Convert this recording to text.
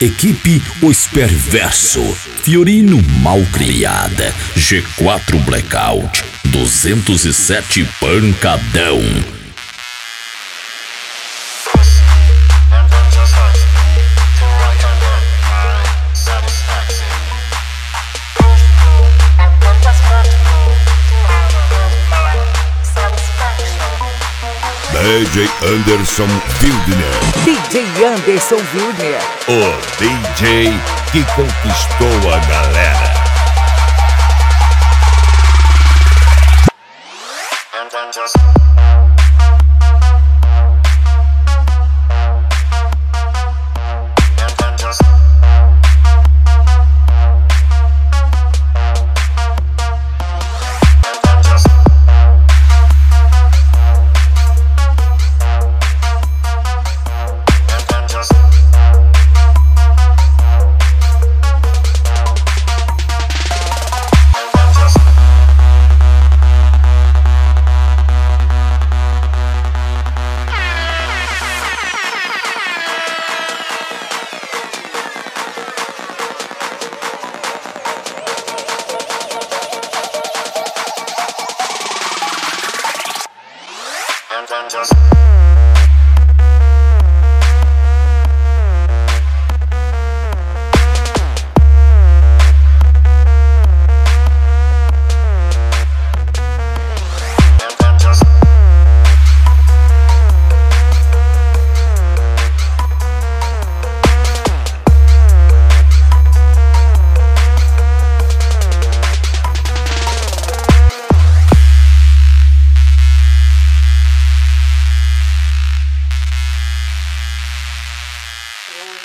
Equipe Os Perverso, Fiorino Malcriada, G4 Blackout, 207 Pancadão. DJ Anderson Wildner. DJ Anderson Wildner. O DJ que conquistou a galera. Just